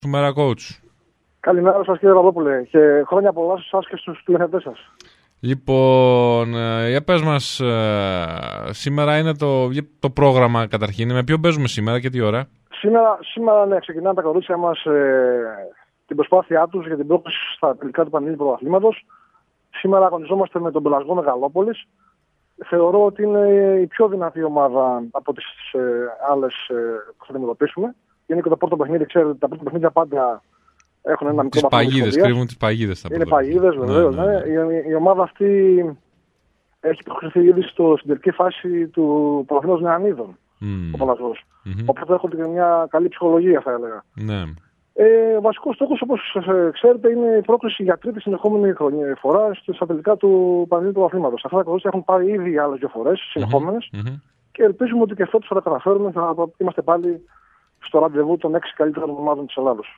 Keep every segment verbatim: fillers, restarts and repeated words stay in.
Καλημέρα, coach. Καλημέρα σας, κύριε Παπαδόπουλε, και χρόνια πολλά σε εσάς και στους τηλεθεατές σας. Λοιπόν, για πες μας, σήμερα είναι το, το πρόγραμμα καταρχήν. Με ποιο παίζουμε σήμερα και τι ώρα? Σήμερα, σήμερα ναι, ξεκινάνε τα κορίτσια μας ε, την προσπάθειά τους για την πρόκληση στα τελικά του Πανελλήνιου Πρωταθλήματος. Σήμερα αγωνιζόμαστε με τον Πελασγό Μεγαλόπολης. Θεωρώ ότι είναι η πιο δυνατή ομάδα από τις ε, άλλες ε, που θα αντιμετωπίσουμε. Είναι και το πρώτο παιχνίδι, ξέρετε, τα πρώτα παιχνίδια πάντα έχουν ένα μικρό βαθμό. Τις παγίδες, κρύβουν τις παγίδες. Είναι παγίδες, βεβαίως. Ναι, ναι. Ναι. Η, η ομάδα αυτή έχει προχωρηθεί ήδη στο, στην τελική φάση του Πρωταθλήματος Νεανίδων, mm. ο Πελασγός. Mm-hmm. Οπότε έχουν και μια καλή ψυχολογία, θα έλεγα. Ναι. Ε, ο βασικός στόχος, όπως ξέρετε, είναι η πρόκληση για τρίτη συνεχόμενη φορά στα τελικά του Πανελλήνιου Πρωταθλήματος. Αυτά τα κορίτσια έχουν πάρει ήδη άλλες δύο φορές συνεχόμενες mm-hmm. και ελπίζουμε ότι και φέτος θα τα καταφέρουμε, θα είμαστε πάλι στο ραντεβού των έξι καλύτερων ομάδων της Ελλάδος.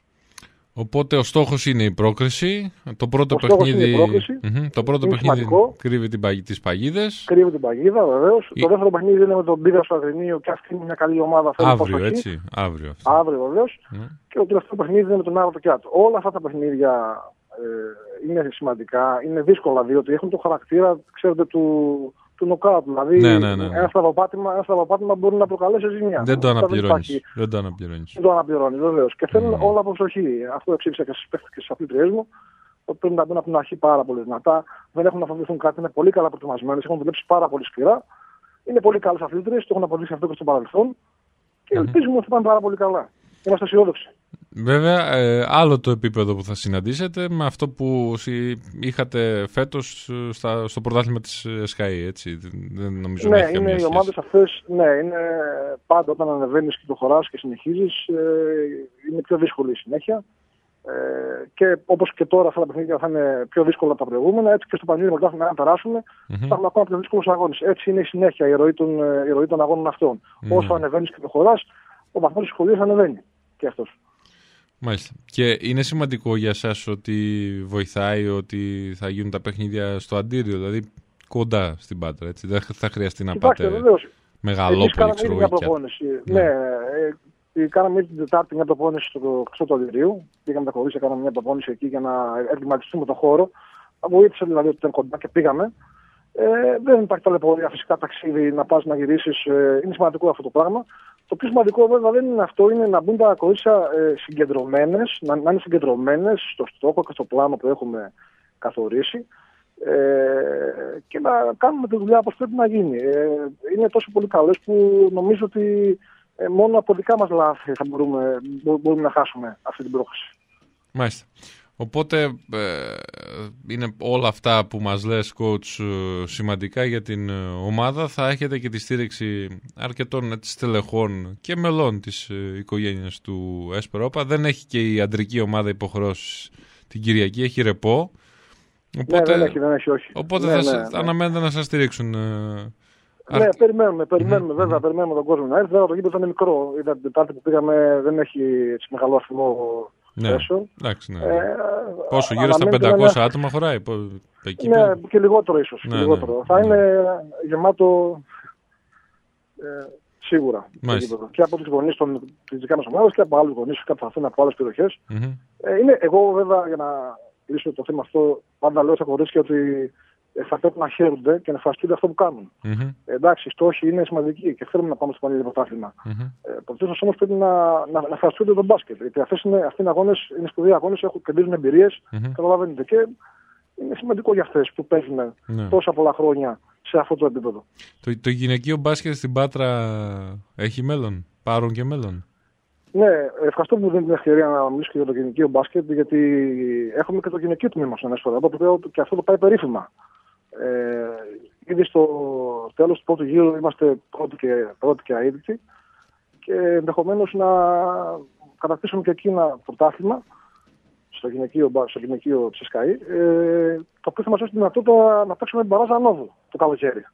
Οπότε ο στόχος είναι η πρόκριση. Το πρώτο ο παιχνίδι, είναι η mm-hmm. το πρώτο είναι παιχνίδι σημαντικό. Κρύβει την παγι... τις παγίδες. Κρύβει την παγίδα, βεβαίως. Η... Το δεύτερο παιχνίδι είναι με τον Πίδα στο Αγρινίο και αυτή είναι μια καλή ομάδα. Αύριο, έτσι. Αύριο, αυτό. Αύριο βεβαίως. Mm. Και το τελευταίο παιχνίδι είναι με τον Άρα το Κιάτο. Όλα αυτά τα παιχνίδια ε, είναι σημαντικά. Είναι δύσκολα διότι έχουν το χαρακτήρα, ξέρετε, του. του νοκάουτ. Δηλαδή, ναι, ναι, ναι. ένα στραβοπάτημα μπορεί να προκαλέσει ζημιά. Δεν το αναπληρώνεις. Δεν το αναπληρώνεις. Δεν το αναπληρώνεις, βεβαίως. Και θέλουν mm. όλα από προσοχή. Αυτό εξήγησα και στις παίκτες και στις αθλήτριές μου. Ότι πρέπει να μπουν από την αρχή πάρα πολύ δυνατά. Δεν έχουν να φοβηθούν κάτι. Είναι πολύ καλά προετοιμασμένες. Έχουν δουλέψει πάρα πολύ σκληρά. Είναι πολύ καλές αθλήτριες. Το έχουν αποδείξει αυτό και στο παρελθόν. Και ελπίζουμε ότι θα πάνε πάρα πολύ καλά. Είμαστε αισιόδοξοι. Βέβαια, ε, άλλο το επίπεδο που θα συναντήσετε με αυτό που είχατε φέτος στα, στο πρωτάθλημα της ΣΚΑΗ, έτσι. Δεν νομίζω ναι, να έχει είναι οι ομάδες αυτές, ναι, είναι πάντα όταν ανεβαίνεις και το χωράς και συνεχίζεις, ε, είναι πιο δύσκολη η συνέχεια. Ε, και όπως και τώρα αυτά τα παιχνίδια θα είναι πιο δύσκολα από τα προηγούμενα, έτσι και στο Πανελλήνιο Πρωτάθλημα να περάσουμε, mm-hmm. θα έχουμε ακόμα πιο δύσκολους αγώνες. Έτσι είναι η συνέχεια, η ροή των, η ροή των αγώνων αυτών. Mm-hmm. Όσο ανεβαίνεις και προχωράς, ο βαθμός της σχολείας ανεβαίνει και αυτός. Μάλιστα. Και είναι σημαντικό για εσάς ότι βοηθάει ότι θα γίνουν τα παιχνίδια στο Αντίριο, δηλαδή κοντά στην Πάτρα, έτσι. Δεν θα χρειαστεί να Κοιτάξτε, πάτε βεβαίως. Μεγαλόπολη, ξέρω εγώ. Ναι, ναι ε, κάναμε ήδη την Τετάρτη μια προπόνηση στο Χρυσό του Αντιρίου. Πήγαμε τα κορίτσια, κάναμε μια προπόνηση εκεί για να εγκληματιστούμε τον χώρο. Βοήθησε δηλαδή ότι ήταν κοντά και πήγαμε. Ε, δεν υπάρχει ταλαιπωρία, φυσικά ταξίδι, να πας να γυρίσεις. Ε, είναι σημαντικό αυτό το πράγμα. Το πιο σημαντικό βέβαια δεν είναι αυτό, είναι να μπουν τα κορίτσια ε, συγκεντρωμένες, να, να είναι συγκεντρωμένες στο στόχο και στο πλάνο που έχουμε καθορίσει ε, και να κάνουμε τη δουλειά όπως πρέπει να γίνει. Ε, είναι τόσο πολύ καλές που νομίζω ότι ε, μόνο από δικά μας λάθη θα μπορούμε, μπορούμε να χάσουμε αυτή την πρόκληση. Μάλιστα. Οπότε ε, είναι όλα αυτά που μας λες, coach, σημαντικά για την ομάδα. Θα έχετε και τη στήριξη αρκετών έτσι, στελεχών και μελών της ε, οικογένειας του ΕΣΠΕΡΟΠΑ. Δεν έχει και η αντρική ομάδα υποχρεώσεις την Κυριακή, έχει ρεπό. Οπότε, ναι, δεν έχει, δεν έχει, όχι. Οπότε ναι, θα ναι, ναι. αναμένετε να σας στηρίξουν. Ε, ναι, αρ... περιμένουμε, περιμένουμε, mm-hmm. βέβαια, περιμένουμε τον κόσμο να έρθει. Βέβαια, το γήπεδο είναι μικρό. Είδα την Τετάρτη που πήγαμε, δεν έχει έτσι, μεγάλο αριθμό. Ναι, εντάξει, ναι. Ε, Πόσο, γύρω στα πεντακόσια ένα... άτομα χωράει εκεί? Ναι, πέρα. Και λιγότερο ίσως. Ναι, και λιγότερο. Ναι, θα ναι. είναι γεμάτο ε, σίγουρα. Και από τις γονείς των δικά μας ομάδας και από άλλους γονείς που θα έρθουν από άλλες περιοχές. Mm-hmm. Ε, είναι, εγώ βέβαια για να λύσω το θέμα αυτό πάντα λέω στα κορίτσια ότι θα πρέπει να χαίρονται και να ευχαριστούνται αυτό που κάνουν. Mm-hmm. Ε, εντάξει, οι στόχοι είναι σημαντικοί και θέλουμε να πάμε στο Πανελλήνιο Πρωτάθλημα. Mm-hmm. Ε, Προτείνω όμως πρέπει να, να, να ευχαριστούνται τον μπάσκετ. Γιατί αυτές είναι, αυτοί είναι αγώνες, είναι σπουδαίοι αγώνες, έχουν κερδίζουν εμπειρίες, mm-hmm. καταλαβαίνετε. Και είναι σημαντικό για αυτές που παίζουν mm-hmm. τόσα πολλά χρόνια σε αυτό το επίπεδο. Το, το γυναικείο μπάσκετ στην Πάτρα έχει μέλλον, πάρουν και μέλλον? Ναι, ευχαριστώ που μου δίνει την ευκαιρία να μιλήσω και για το γυναικείο μπάσκετ, γιατί έχουμε και το γυναικείο τμήμα στον ΕΣΠΕΡΟΠΑ, το οποίο και αυτό το πάει περίφημα. Ε, ήδη στο τέλος του πρώτου γύρου είμαστε πρώτοι και, πρώτοι και αίτητοι και ενδεχομένως να κατακτήσουμε και εκεί ένα πρωτάθλημα στο γυναικείο, στο γυναικείο της ΣΚΑΗ, ε, το οποίο θα μας δώσει τη δυνατότητα να παίξουμε την Μπαράζα Νόβου το καλοκαίρι.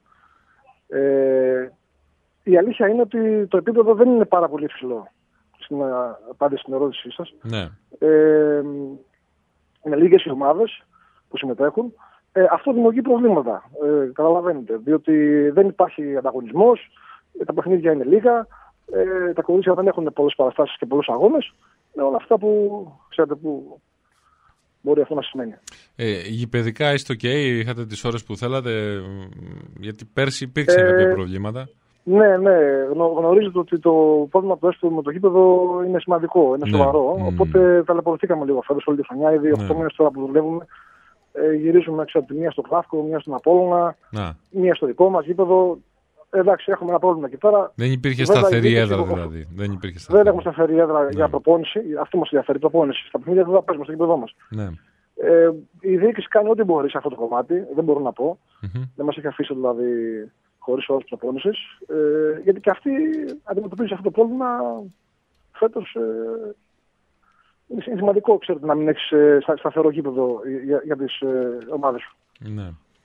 Ε, η αλήθεια είναι ότι το επίπεδο δεν είναι πάρα πολύ υψηλό στην απάντηση στην ερώτησή σας. Ναι. Ε, είναι λίγες οι ομάδες που συμμετέχουν. Ε, αυτό δημιουργεί προβλήματα, ε, καταλαβαίνετε, διότι δεν υπάρχει ανταγωνισμός, ε, τα παιχνίδια είναι λίγα, ε, τα κορίτσια δεν έχουν πολλές παραστάσεις και πολλούς αγώνες με όλα αυτά που ξέρετε που μπορεί αυτό να σημαίνει. Ε, γηπαιδικά είστε ok, είχατε τις ώρες που θέλατε, γιατί πέρσι υπήρξαν ε, κάποια προβλήματα. Ναι, ναι, γνωρίζετε ότι το πρόβλημα του έσπρου με το γήπεδο είναι σημαντικό, είναι σοβαρό. Ναι. Οπότε ταλαιπωρηθήκαμε λίγο φέτος όλη τη χρονιά. Ήδη οκτώ μήνες τώρα που δουλεύουμε, ε, γυρίζουμε ξέρετε, μία στο Κλάφκο, μία στην Απόλλωνα, να. μία στο δικό μας γήπεδο. Εντάξει, έχουμε ένα πρόβλημα εκεί πέρα. Δεν υπήρχε σταθερή έδρα δηλαδή. Δεν, υπήρχε σταθερή. δεν έχουμε σταθερή έδρα ναι. για προπόνηση. Αυτό μας ενδιαφέρει, η προπόνηση. Στα παιχνίδια δεν θα παίζουμε στο γήπεδό μας. Ναι. Ε, η διοίκηση κάνει ό,τι μπορεί σε αυτό το κομμάτι, δεν μπορώ να πω. Mm-hmm. Δεν μας έχει αφήσει δηλαδή χωρίς όρους προπόνησης. Ε, γιατί και αυτή αντιμετωπίζει αυτό το πρόβλημα φέτος. Ε, είναι σημαντικό, ξέρετε, να μην έχεις ε, σταθερό γήπεδο για, για τις ε, ομάδες σου. Ναι.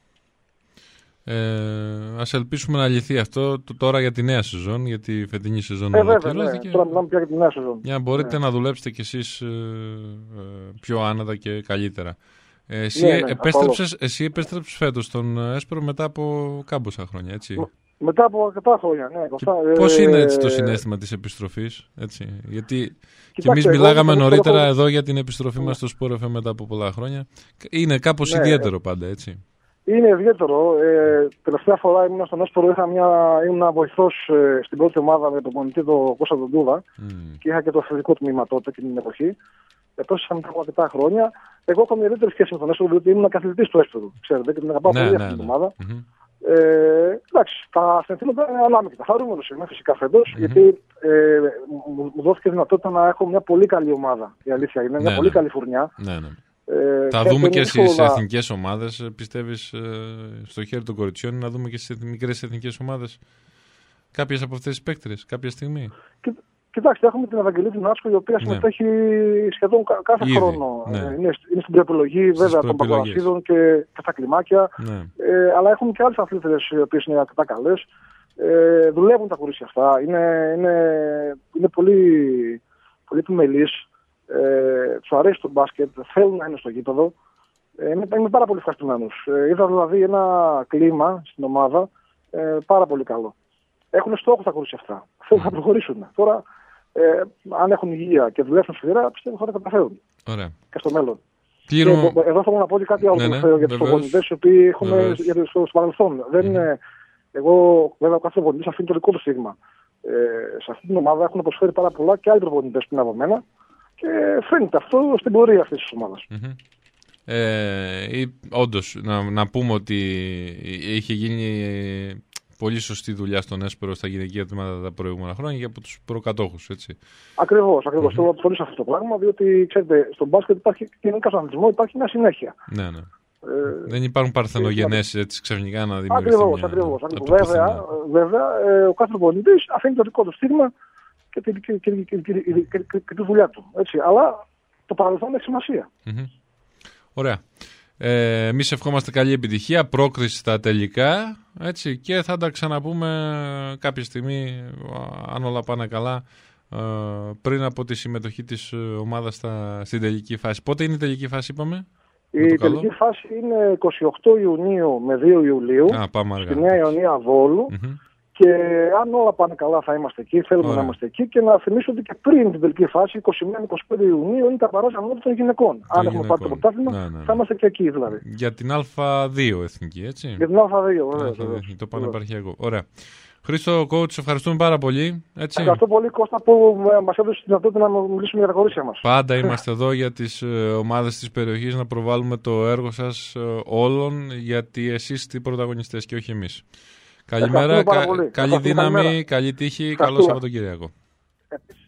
Ε, ας ελπίσουμε να λυθεί αυτό το, τώρα για τη νέα σεζόν, γιατί η φετινή σεζόν ε, ολοκληρώθηκε. Ναι. Τώρα μιλάμε πια για τη νέα σεζόν. Για να μπορείτε ναι. να δουλέψετε κι εσείς ε, ε, πιο άνετα και καλύτερα. Ε, εσύ, ναι, ναι, επέστρεψες, εσύ επέστρεψες φέτος στον Έσπερο μετά από κάμποσα χρόνια, έτσι. Μετά από αρκετά χρόνια, ναι. Πώς είναι έτσι το συναίσθημα της επιστροφής, έτσι. Γιατί και εμείς μιλάγαμε εγώ, νωρίτερα εγώ... εδώ για την επιστροφή ναι. μας στο Sport εφ εμ μετά από πολλά χρόνια. Είναι κάπως ναι. ιδιαίτερο πάντα, έτσι. Είναι ιδιαίτερο. Ε, τελευταία φορά ήμουν στον Έσπερο, είχα μια, ήμουν βοηθός ε, στην πρώτη ομάδα με τον πονητή τον Κώστα Ντούντούδα mm. και είχα και το αθλητικό τμήμα τότε και την εποχή. Επέστρεψα μετά από αρκετά χρόνια. Εγώ έχω μια ιδιαίτερη σχέση με τον Έσπερο, διότι ήμουν καθηγητής του Έσπερου. Ξέρετε, και την αγαπάω ναι, πολύ ναι, αυτή την ναι. ομάδα. Mm-hmm. Ε, εντάξει, τα συναισθήματα είναι ανάμεικτα. Χαρούμενος είμαι φυσικά φέτος, mm-hmm. γιατί ε, μου, μου δόθηκε δυνατότητα να έχω μια πολύ καλή ομάδα. Η αλήθεια είναι, μια ναι, πολύ ναι. καλή φουρνιά. Ναι, ναι. Ε, θα δούμε και στις να... εθνικές ομάδες, πιστεύεις, ε, στο χέρι των κοριτσιών, να δούμε και στις μικρές εθνικές ομάδες κάποιες από αυτές τις παίκτρες κάποια στιγμή. Και, κοιτάξτε, έχουμε την Ευαγγελή του Νάσκο, η οποία συμμετέχει ναι. σχεδόν κάθε Ήδη, χρόνο. Ναι. Ε, είναι, είναι στην προεπιλογή βέβαια των παγκοσμίων και, και στα κλιμάκια. Ναι. Ε, αλλά έχουμε και άλλες αθλήτρες οι οποίες είναι αρκετά καλές. Ε, δουλεύουν τα κορίτσια αυτά. Είναι, είναι, είναι πολύ, πολύ επιμελείς. Ε, τους αρέσει το μπάσκετ, θέλουν να είναι στο γήπεδο. Ε, είμαι, είμαι πάρα πολύ ευχαριστημένος. Ε, είδα δηλαδή ένα κλίμα στην ομάδα ε, πάρα πολύ καλό. Έχουν στόχο τα κορίτσια αυτά. Θέλουν να προχωρήσουν. Τώρα, ε, αν έχουν υγεία και δουλεύουν σκληρά, πιστεύω θα τα καταφέρουν. Ωραία. Και στο μέλλον. Κλείνω... Και, εδώ θέλω να πω και κάτι άλλο ναι, ναι, για τους προπονητές οι οποίοι έχουμε στο παρελθόν. Mm. Δεν, mm. Εγώ, βέβαια, ο κάθε προπονητής αφήνει το δικό του στίγμα. Ε, σε αυτή την ομάδα έχουν προσφέρει πάρα πολλά και άλλοι προπονητές πριν από μένα. Και φαίνεται αυτό στην πορεία αυτής της ομάδας. Mm-hmm. Ε, όντως, να, να πούμε ότι είχε γίνει πολύ σωστή δουλειά στον Έσπερο στα γυναικεία τμήματα τα προηγούμενα χρόνια και από τους προκατόχους, έτσι. Ακριβώς, ακριβώς. Mm-hmm. Θέλω να τονίσω αυτό το πράγμα, διότι ξέρετε, στον μπάσκετ υπάρχει και στον αθλητισμό υπάρχει μια συνέχεια. Ναι, ναι. Ε, Δεν υπάρχουν παρθενογενές έτσι ξαφνικά να δημιουργηθεί. Ακριβώς, μια... ακριβώς. Βέβαια, βέβαια ε, ο κάθε προπονητής αφήνει το δικό του στίγμα και τη, και, και, και, και, και, και, και τη δουλειά του. Έτσι. Αλλά το παρελθόν έχει σημασία. Mm-hmm. Ωραία. Ε, εμείς ευχόμαστε καλή επιτυχία, πρόκριση στα τελικά, έτσι, και θα τα ξαναπούμε κάποια στιγμή, αν όλα πάνε καλά, πριν από τη συμμετοχή της ομάδας στα, στην τελική φάση. Πότε είναι η τελική φάση, είπαμε? Η τελική φάση είναι εικοστή ογδόη Ιουνίου με δύο Ιουλίου, Α, πάμε στη Νέα Ιωνία Βόλου. Mm-hmm. Και αν όλα πάνε καλά θα είμαστε εκεί, θέλουμε Ωραία. να είμαστε εκεί. Και να θυμίσω ότι και πριν την τελική φάση, είκοσι με είκοσι πέντε Ιουνίου, είναι τα παράζα μόντια των γυναικών. Το αν έχουμε πάρει το πρωτάθλημα, ναι, ναι. θα είμαστε και εκεί δηλαδή. Για την Α δύο εθνική, έτσι. Για την Α δύο, βέβαια. Το πανεπαρχιακό. Ωραία. Χρήστο, coach, ευχαριστούμε πάρα πολύ. Έτσι. Ευχαριστώ πολύ, Κώστα, που μας έδωσε τη δυνατότητα να μιλήσουμε για τα κορίτσια μας. Πάντα είμαστε εδώ για τις ομάδες της περιοχής να προβάλλουμε το έργο σας όλων, γιατί εσείς είστε οι πρωταγωνιστές και όχι εμείς. Καλημέρα, κα, καλή δύναμη, καλή τύχη, καλό Σαββατοκύριακο.